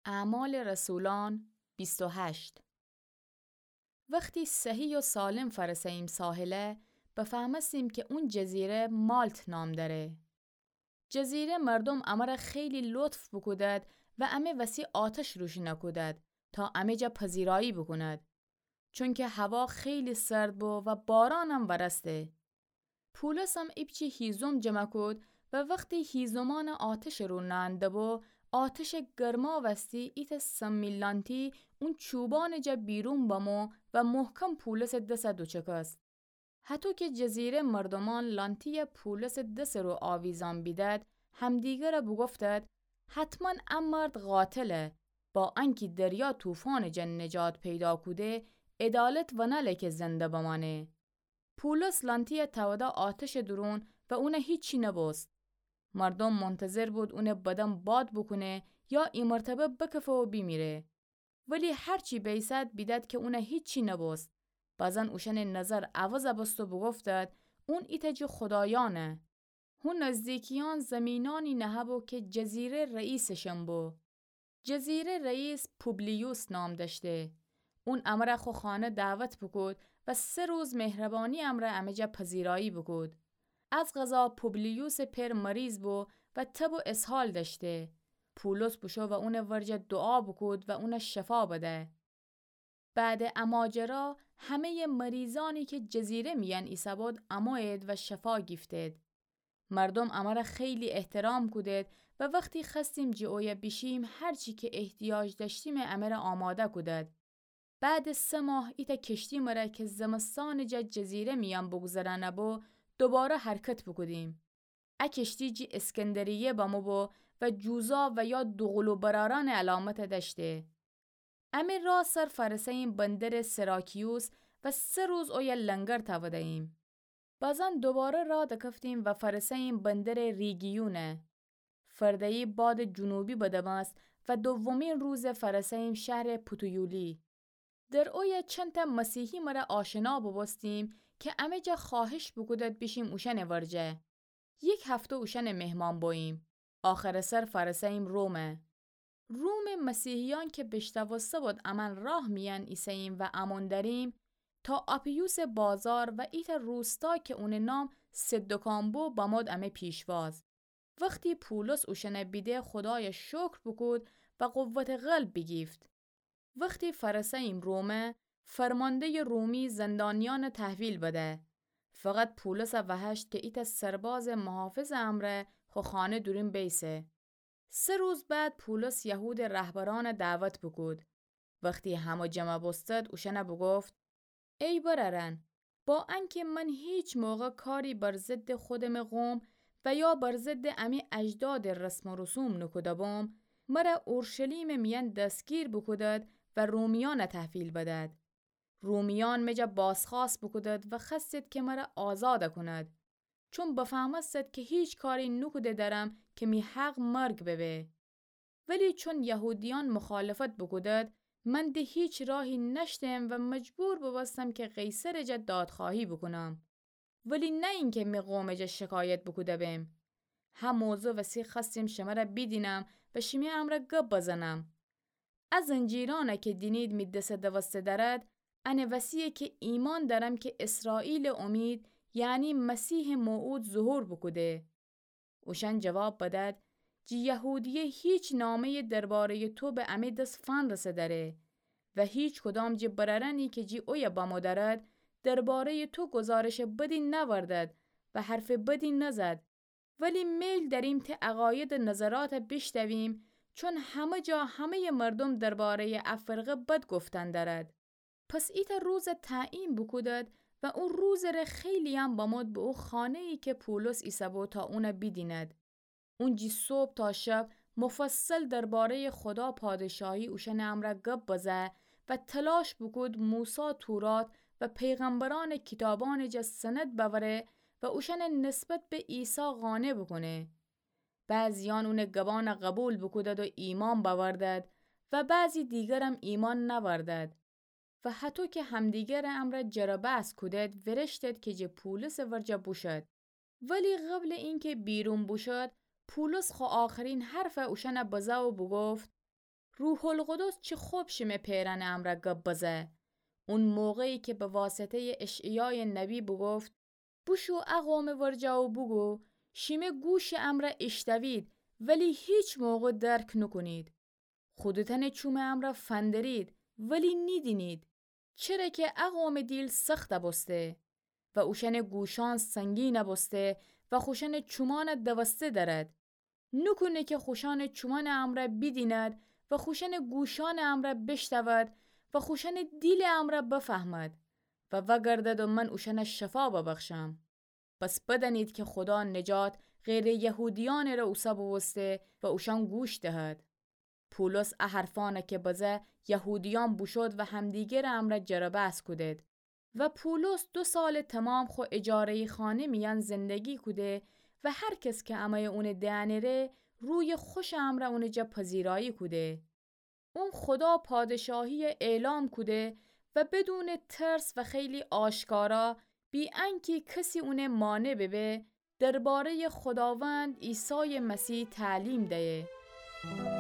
اعمال رسولان 28. وقتی صحیح و سالم فرساییم ساحله بفهمستیم که اون جزیره مالت نام داره. جزیره مردم امر خیلی لطف بکودد و امه وسی آتش روش نکودد تا امه جا پذیرایی بکند. چون که هوا خیلی سرد بو و بارانم ورسته. پولس هم ایبچی هیزم جمع کود و وقتی هیزمان آتش رو نانده بو آتش گرما وستی ایت سمیلانتی اون چوبان جا بیرون بامو و محکم پولس دست دوچکست. حتی که جزیره مردمان لانتی پولس دست رو آویزان بیدد همدیگر بگفتد حتما امرد قاتله با انکی دریا طوفان جن نجات پیدا کوده عدالت و نلک زنده بمانه. پولس لانتی تودا آتش درون و اون هیچی نبوست. مردم منتظر بود اون بدن باد بکنه یا این مرتبه بکفه و بیمیره. ولی هرچی بیسد بیدد که اون هیچی نبوست. بازن اوشن نظر عوض بست و بگفتد اون ایتج خدایانه. هون نزدیکیان زمینانی نهبو که جزیره رئیسشم بو. جزیره رئیس پوبلیوس نام داشته. اون امر خو خانه دعوت بکود و 3 روز مهربانی امر امجا پذیرایی بکود. از قضا پوبلیوس پر مریض بو و تب و اسهال داشته. پولس بشو و اون ورجه دعا بکود و اون شفا بده. بعد اماجرا همه مریضانی که جزیره میان ایسا بود اماید و شفا گیفتید. مردم امر خیلی احترام کودید و وقتی خستیم جئوی بیشیم هرچی که احتیاج داشتیم امر آماده کودد. بعد 3 ماه ایتا کشتی مره که زمستان جزیره میان بگذرانه بو دوباره حرکت بکودیم. کشتی جی اسکندریه بامو بو و جوزا و یا دوغلو براران علامت داشته. امیر را سر فرسیم بندر سراکیوس و 3 روز اوی لنگر تاودهیم. بازن دوباره را دکفتیم و فرسیم بندر ریگیونه. فردهی باد جنوبی بدماست و دومین روز فرسیم شهر پوتویولی. در اوی چند تا مسیحی مرا آشنا ببستیم که امه جا خواهش بکودد بیشیم اوشن ورجه. 1 هفته اوشن مهمان باییم. آخر سر فرسیم رومه. روم مسیحیان که بشتوسته بود امان راه میان ایساییم و امان داریم تا آپیوس بازار و ایت روستا که اون نام صدکامبو بامد امه پیشواز. وقتی پولس اوشن بیده خدای شکر بکود و قوت قلب بگیفت. وقتی فرسیم رومه فرمانده رومی زندانیان تحویل بده. فقط پولس وحشت که ایت سرباز محافظ امره خو خانه دوریم بیسه. 3 روز بعد پولس یهود رهبران دعوت بکود. وقتی همه جمع بستد اوشنه بگفت ای بررن با انکه من هیچ موقع کاری بر ضد خودم قوم و یا بر ضد امی اجداد رسم و رسوم نکوده بام مرا اورشلیم میان دستگیر بکودد و رومیان تحویل بدد. رومیان مجا بازخواست بکودد و خستید که مرا آزاد کند. چون بفهمستد که هیچ کاری نکوده دارم که می حق مرگ ببه. ولی چون یهودیان مخالفت بکودد من ده هیچ راهی نشتم و مجبور ببستم که قیصر جا دادخواهی بکنم. ولی نه اینکه می قوم جا شکایت بکوده بیم. هم موضوع وسی خستیم شما را بیدینم و شمی امر گب بزنم. از انجیرانه که دینید می دست دوسته دارد انه وسیه که ایمان دارم که اسرائیل امید یعنی مسیح موعود ظهور بکوده. اوشن جواب بدد جی یهودیه هیچ نامه درباره تو به امی دست فن رسه داره و هیچ کدام جی بررنی که جی اوی با مدارد درباره تو گزارش بدی نوردد و حرف بدی نزد. ولی میل داریم ته عقاید نظرات بشتویم چون همه جا همه مردم درباره افرقه بد گفتن دارد. پس ایت روز تعیین بکودد و اون روز ره خیلی هم بامد به او خانه ای که پولس ایسابو تا اون بیدیند. اون جی صبح تا شب مفصل درباره خدا پادشاهی اوشن امره گب بزه و تلاش بکود موسی تورات و پیغمبران کتابان جا سند بوره و اوشن نسبت به عیسی قانع بکنه. بعضیان اون گبان قبول بکودد و ایمان باوردد و بعضی دیگرم ایمان نوردد. و حتی که همدیگر امر جرباس کودد ورشتد که جه پولس ورجه بوشد. ولی قبل اینکه بیرون بوشد پولس خو آخرین حرف اوشن بزا و بگفت روح القدس چه خوب شمه پیرن امر گبزه. اون موقعی که به واسطه اشعیای نبی بگفت بوشو اقوام ورجاو بگو شیمه گوش امر اشتوید ولی هیچ موقع درک نکنید. خودتن چوم امر فندرید ولی نیدینید. چرا که اقوام دیل سخت بسته و اوشن گوشان سنگین بسته و خوشن چومان دوسته دارد. نکنه که خوشان چومان امر بدیند و خوشن گوشان امر بشتود و خوشن دیل امر بفهمد و وگردد و من اوشن شفا ببخشم. پس بدانید که خدا نجات غیر یهودیان را اوسا بوسته و اوشان گوش دهد. پولس احرفانه که بزه یهودیان بوشد و همدیگر امر جربه کدید و پولس 2 سال تمام خو اجاره خانه میان زندگی کده و هر کس که امای اون دهنره روی خوش امر اونجا پذیرایی کده. اون خدا پادشاهی اعلام کده و بدون ترس و خیلی آشکارا بی انکی کسی اون مانع ببه درباره خداوند عیسی مسیح تعلیم ده.